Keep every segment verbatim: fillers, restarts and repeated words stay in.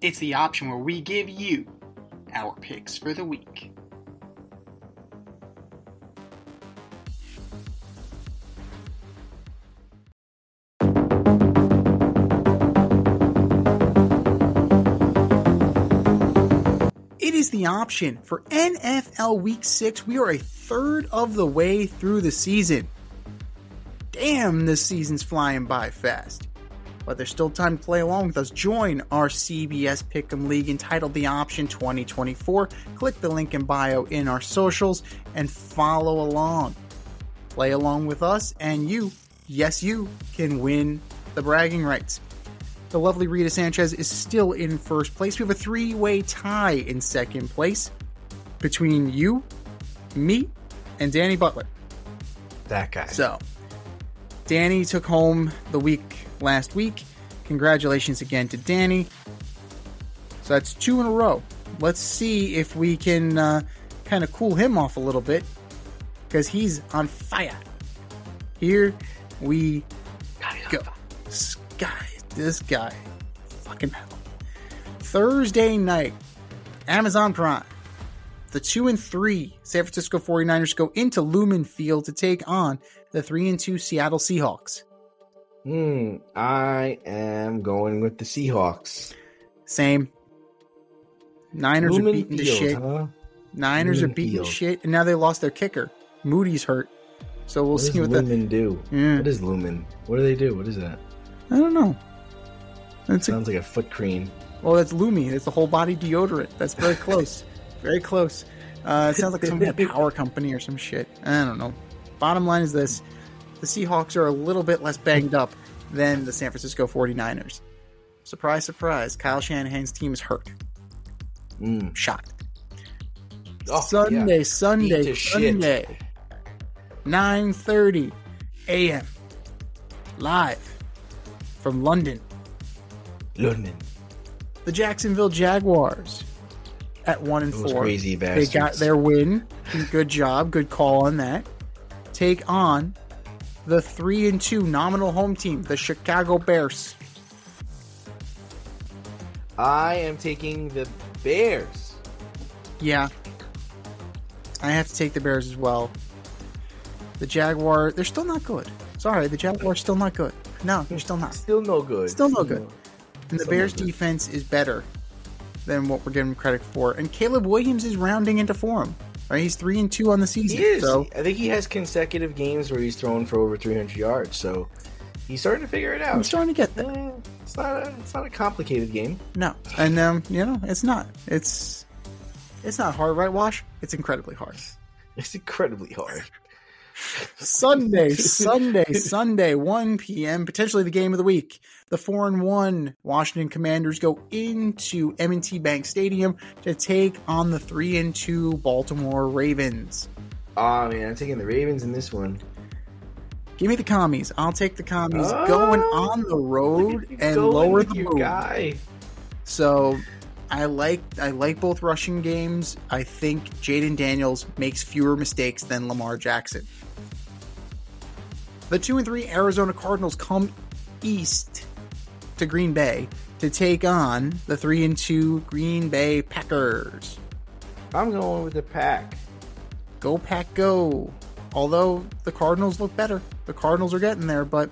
It's the option where we give you our picks for the week. It is the option for N F L Week six. We are a third of the way through the season. Damn, this season's flying by fast. But there's still time to play along with us. Join our C B S Pick'em League entitled The Option twenty twenty-four. Click the link in bio in our socials and follow along. Play along with us and you, yes you, can win the bragging rights. The lovely Rita Sanchez is still in first place. We have a three-way tie in second place between you, me, and Danny Butler. That guy. So, Danny took home the week last week. Congratulations again to Danny. So that's two in a row. Let's see if we can uh, kind of cool him off a little bit, because he's on fire. Here we go. This guy, this guy, fucking hell. Thursday night, Amazon Prime. The two and three San Francisco forty-niners go into Lumen Field to take on the three and two Seattle Seahawks. Hmm, I am going with the Seahawks. Same. Niners Lumen are beating the Field, shit. Huh? Niners Lumen are beating Field. shit, and now they lost their kicker. Moody's hurt. So we'll What see does what Lumen that. do? Yeah. What is Lumen? What do they do? What is that? I don't know. That's a, Sounds like a foot cream. well, that's Lumi. It's a whole body deodorant. That's very close. Very close. Uh, it sounds like some kind of power company or some shit. I don't know. Bottom line is this. The Seahawks are a little bit less banged up than the San Francisco forty-niners. Surprise, surprise. Kyle Shanahan's team is hurt. Mm. Shot. Oh, Sunday, yeah. Sunday, Beat to shit. Sunday. nine thirty a.m. Live from London. London. The Jacksonville Jaguars at one and Those four. crazy They bastards. got their win. Good job. Good call on that. Take on the three and two nominal home team, the Chicago Bears. I am taking the Bears. Yeah, I have to take the Bears as well. The Jaguars, they're still not good. Sorry, the Jaguars still not good. No, they're still not. Still no good. Still no good. And the Still no Bears' good. defense is better than what we're giving credit for. And Caleb Williams is rounding into form. Right? He's three and two on the season. He is. So I think he has consecutive games where he's thrown for over three hundred yards. So he's starting to figure it out. I'm starting to get there. Eh, it's not a, it's not a complicated game. No, and um, you know, it's not. It's it's not hard, right, Wash? It's incredibly hard. It's incredibly hard. Sunday, Sunday, Sunday, one p.m. Potentially the game of the week. The four and one Washington Commanders go into M and T Bank Stadium to take on the three and two Baltimore Ravens. Oh man, I'm taking the Ravens in this one. Give me the commies. I'll take the commies. Oh, going on the road and Going lower with the your boom. guy. So I like I like both rushing games. I think Jaden Daniels makes fewer mistakes than Lamar Jackson. The two and three Arizona Cardinals come east to Green Bay to take on the three and two Green Bay Packers. I'm going with the Pack. Go Pack, go! Although the Cardinals look better, the Cardinals are getting there. But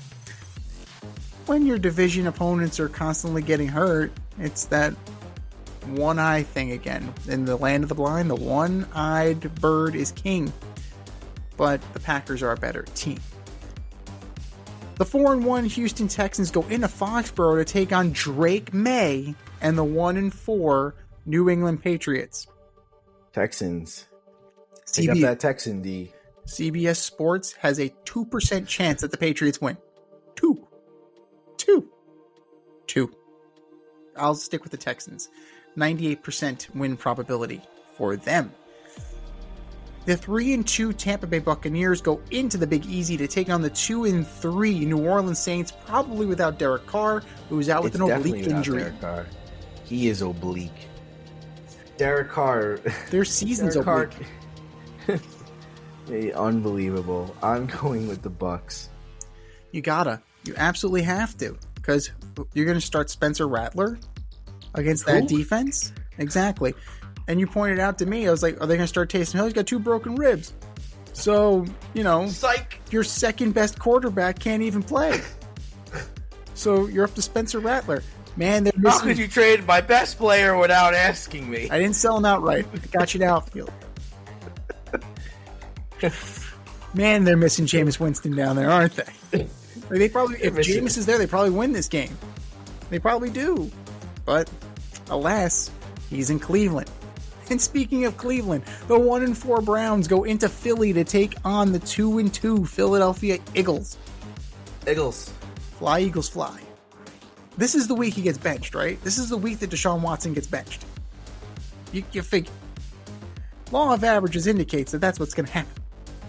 when your division opponents are constantly getting hurt, it's that one eye thing again. In the land of the blind, the one-eyed bird is king. But the Packers are a better team. The four and one Houston Texans go into Foxborough to take on Drake May and the one and four New England Patriots. Texans. C Pick B- up that Texan D. C B S Sports has a two percent chance that the Patriots win. Two. Two. Two. I'll stick with the Texans. ninety-eight percent win probability for them. The three and two Tampa Bay Buccaneers go into the Big Easy to take on the two and three New Orleans Saints, probably without Derek Carr, who's out with It's an definitely oblique without injury. Derek Carr. He is oblique. Derek Carr. Their season's Derek oblique. Carr. Hey, unbelievable. I'm going with the Bucks. You gotta. You absolutely have to. Because you're going to start Spencer Rattler. against Who? that defense. Exactly. And you pointed out to me, I was like, are they going to start Taysom Hill? He's got two broken ribs. So, you know, Psych. your second best quarterback can't even play. So you're up to Spencer Rattler. Man, they're missing... How could you trade my best player without asking me? I didn't sell him outright. I got you to outfield. Man, they're missing Jameis Winston down there, aren't they? Like they probably, if Jameis is there, they probably win this game. They probably do. But, alas, he's in Cleveland. And speaking of Cleveland, the one and four Browns go into Philly to take on the two and two Philadelphia Eagles. Eagles. Fly, Eagles, fly. This is the week he gets benched, right? This is the week that Deshaun Watson gets benched. You, you figure. Law of averages indicates that that's what's going to happen.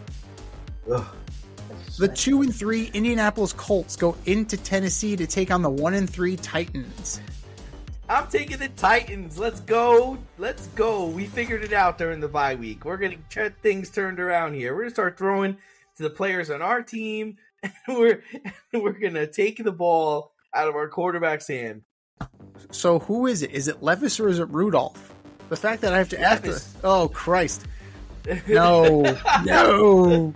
Ugh. The two and three Indianapolis Colts go into Tennessee to take on the one and three Titans. I'm taking the Titans. Let's go. Let's go. We figured it out during the bye week. We're going to get things turned around here. We're going to start throwing to the players on our team. And we're, we're going to take the ball out of our quarterback's hand. So who is it? Is it Levis or is it Rudolph? The fact that I have to ask this. Oh, Christ. No. No.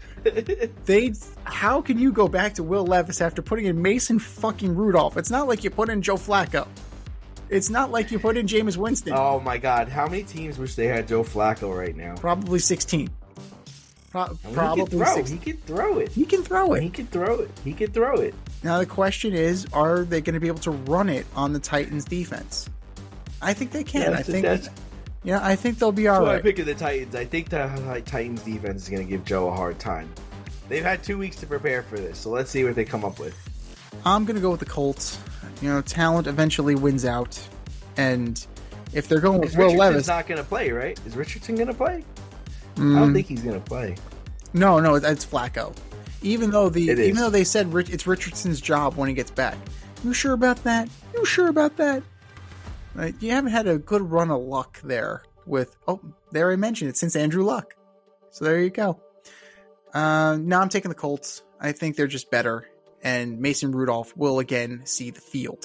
They. How can you go back to Will Levis after putting in Mason fucking Rudolph? It's not like you put in Joe Flacco. It's not like you put in Jameis Winston. Oh my God! How many teams wish they had Joe Flacco right now? Probably sixteen. Pro- I mean, probably he can throw. sixteen. He can throw it. He can throw it. He can throw it. He can throw it. Now the question is, are they going to be able to run it on the Titans' defense? I think they can. Yeah, I think. that's, Yeah, I think they'll be all that's why right. I'm picking the Titans. I think the Titans defense is going to give Joe a hard time. They've had two weeks to prepare for this, so let's see what they come up with. I'm going to go with the Colts. You know, talent eventually wins out. And if they're going with Is Will Richardson's Levis... not going to play, right? Is Richardson going to play? Mm, I don't think he's going to play. No, no, it's Flacco. Even though the It even is. though they said Rich, it's Richardson's job when he gets back. You sure about that? You sure about that? Right? You haven't had a good run of luck there with... Oh, there I mentioned it, since Andrew Luck. So there you go. Uh, now I'm taking the Colts. I think they're just better. And Mason Rudolph will again see the field.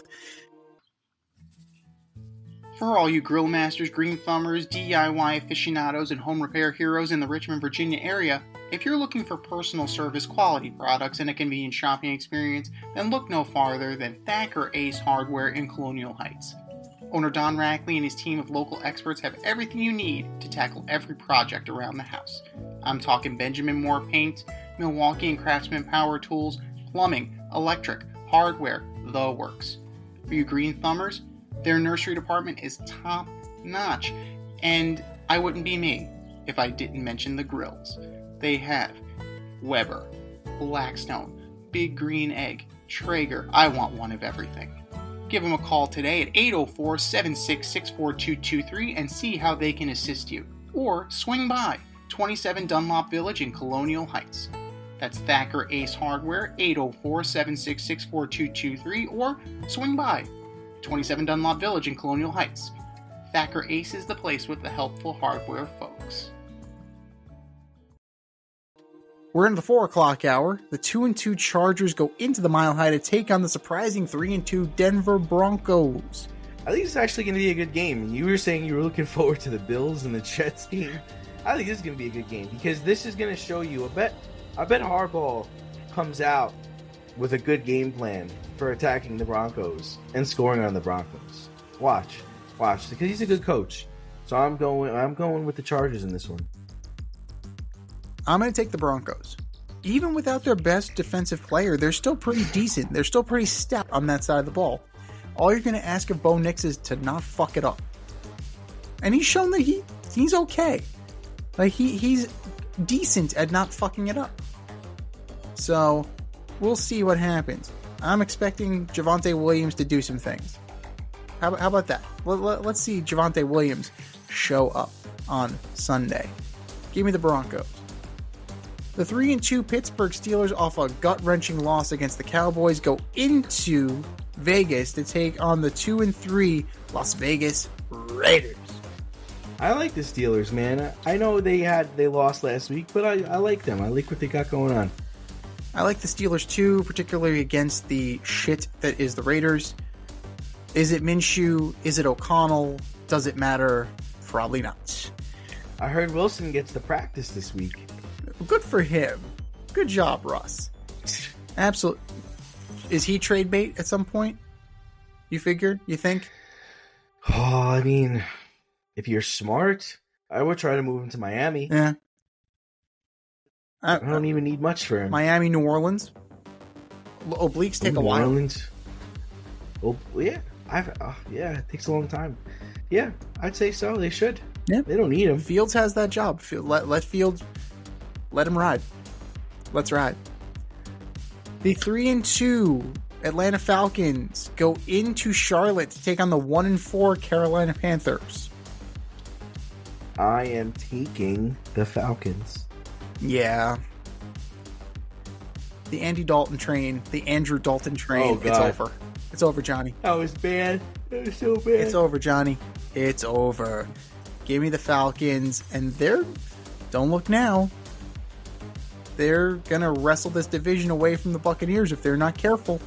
For all you grill masters, green thumbers, D I Y aficionados, and home repair heroes in the Richmond, Virginia area, if you're looking for personal service quality products and a convenient shopping experience, then look no farther than Thacker Ace Hardware in Colonial Heights. Owner Don Rackley and his team of local experts have everything you need to tackle every project around the house. I'm talking Benjamin Moore paint, Milwaukee and Craftsman power tools, plumbing, electric, hardware, the works. For you green thumbers, their nursery department is top notch, and I wouldn't be me if I didn't mention the grills. They have Weber, Blackstone, Big Green Egg, Traeger. I want one of everything. Give them a call today at eight oh four, seven six six, four two two three and see how they can assist you. Or swing by twenty-seven Dunlop Village in Colonial Heights. That's Thacker Ace Hardware, eight oh four, seven six six, four two two three, or swing by twenty-seven Dunlop Village in Colonial Heights. Thacker Ace is the place with the helpful hardware folks. We're in the four o'clock hour. The two and two Chargers go into the Mile High to take on the surprising three and two Denver Broncos. I think it's actually going to be a good game. You were saying you were looking forward to the Bills and the Jets game. I think this is going to be a good game because this is going to show you. I bet, I bet Harbaugh comes out with a good game plan for attacking the Broncos and scoring on the Broncos. Watch, watch, because he's a good coach. So I'm going. I'm going with the Chargers in this one. I'm going to take the Broncos. Even without their best defensive player, they're still pretty decent. They're still pretty stout on that side of the ball. All you're going to ask of Bo Nix is to not fuck it up. And he's shown that he he's okay. Like, he he's decent at not fucking it up. So, we'll see what happens. I'm expecting Javonte Williams to do some things. How, how about that? Let, let, let's see Javonte Williams show up on Sunday. Give me the Broncos. The three and two Pittsburgh Steelers, off a gut-wrenching loss against the Cowboys, go into Vegas to take on the two and three Las Vegas Raiders. I like the Steelers, man. I know they had they lost last week, but I, I like them. I like what they got going on. I like the Steelers too, particularly against the shit that is the Raiders. Is it Minshew? Is it O'Connell? Does it matter? Probably not. I heard Wilson gets to practice this week. Good for him. Good job, Russ. Absolutely. Is he trade bait at some point? You figure? You think? Oh, I mean, if you're smart, I would try to move him to Miami. Yeah. I, I don't even need much for him. Miami, New Orleans. Obliques take New a while. Orleans. Oh, yeah. I've, uh, yeah, it takes a long time. Yeah, I'd say so. They should. Yeah. They don't need him. Fields has that job. Let, let Fields, let him ride. Let's ride. The three and two Atlanta Falcons go into Charlotte to take on the one and four Carolina Panthers. I am taking the Falcons. Yeah. The Andy Dalton train, the Andrew Dalton train, oh, it's over. It's over, Johnny. That was bad. That was so bad. It's over, Johnny. It's over. Give me the Falcons, and they're, don't look now, they're going to wrestle this division away from the Buccaneers if they're not careful.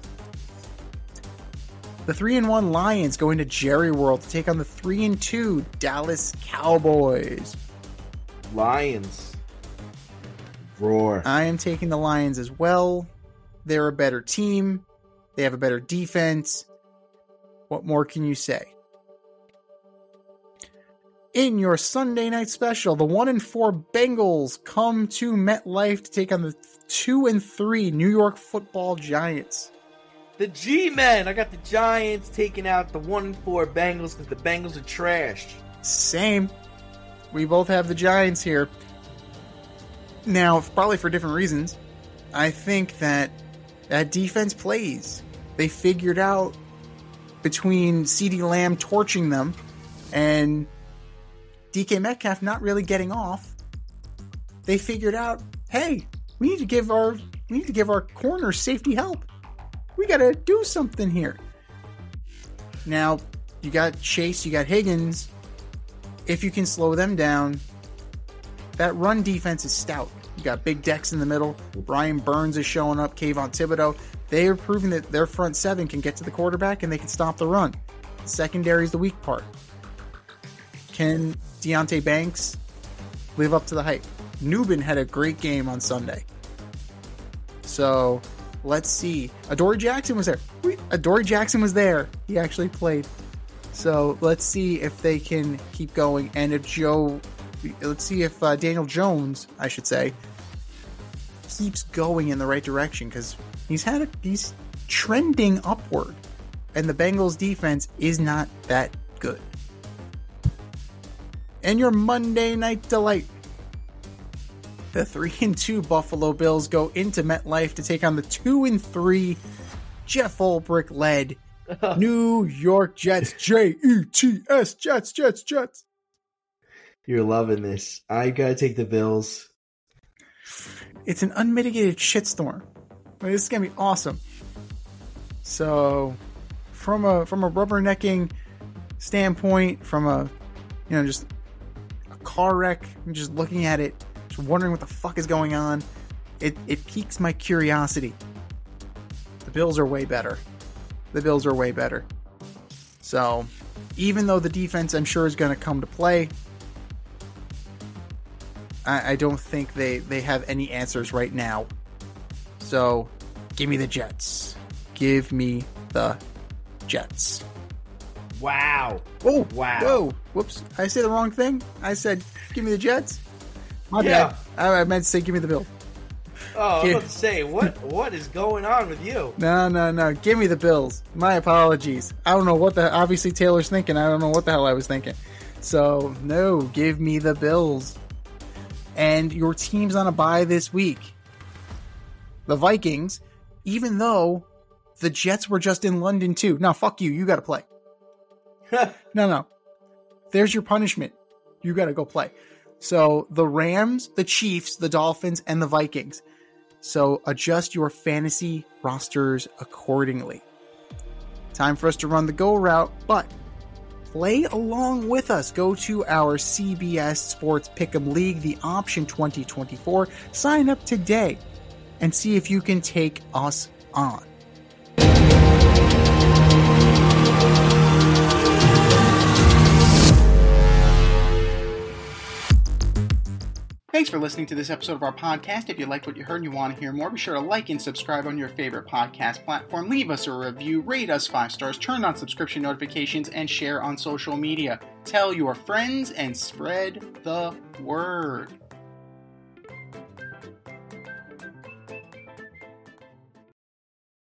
The three and one Lions go into Jerry World to take on the three and two Dallas Cowboys. Lions. Roar. I am taking the Lions as well. They're a better team. They have a better defense. What more can you say? In your Sunday night special, the one and four Bengals come to MetLife to take on the two and three New York Football Giants. The G-Men. I got the Giants taking out the one and four Bengals because the Bengals are trashed. Same. We both have the Giants here. Now, probably for different reasons. I think that that defense plays. They figured out between CeeDee Lamb torching them and D K Metcalf not really getting off, they figured out, hey, we need to give our we need to give our corners safety help. We got to do something here. Now, you got Chase, you got Higgins. If you can slow them down, that run defense is stout. You got Big Dex in the middle. Brian Burns is showing up. Kayvon Thibodeau. They are proving that their front seven can get to the quarterback and they can stop the run. The secondary is the weak part. Can Deonte Banks live up to the hype? Newbin had a great game on Sunday. So, let's see. Adoree Jackson was there. Adoree Jackson was there. He actually played. So, let's see if they can keep going. And if Joe... Let's see if uh, Daniel Jones, I should say, keeps going in the right direction, because he's had a, he's trending upward, and the Bengals defense is not that good. And your Monday night delight, the three and two Buffalo Bills go into MetLife to take on the two and three Jeff Ulbrich led New York Jets. J E T S Jets, Jets, Jets. You're loving this. I gotta take the Bills. It's an unmitigated shitstorm. I mean, this is gonna be awesome. So, from a from a rubbernecking standpoint, from a you know just a car wreck, I'm just looking at it, just wondering what the fuck is going on. It it piques my curiosity. The Bills are way better. The Bills are way better. So, even though the defense, I'm sure, is going to come to play, I, I don't think they, they have any answers right now. So, give me the Jets. Give me the Jets. Wow. Oh, wow. Whoa. Whoops. I say the wrong thing? I said, give me the Jets? My yeah. bad. I, I meant to say, give me the Bills. Oh, I was about to say, what what is going on with you? No, no, no. Give me the Bills. My apologies. I don't know what the... Obviously, Taylor's thinking. I don't know what the hell I was thinking. So, no. Give me the Bills. And your team's on a bye this week. The Vikings, even though the Jets were just in London too. Now, fuck you. You got to play. no, no. There's your punishment. You got to go play. So the Rams, the Chiefs, the Dolphins, and the Vikings. So adjust your fantasy rosters accordingly. Time for us to run the go route, but play along with us. Go to our C B S Sports Pick'em League, the Option twenty twenty-four. Sign up today and see if you can take us on. Thanks for listening to this episode of our podcast. If you liked what you heard and you want to hear more, be sure to like and subscribe on your favorite podcast platform. Leave us a review, rate us five stars, turn on subscription notifications, and share on social media. Tell your friends and spread the word.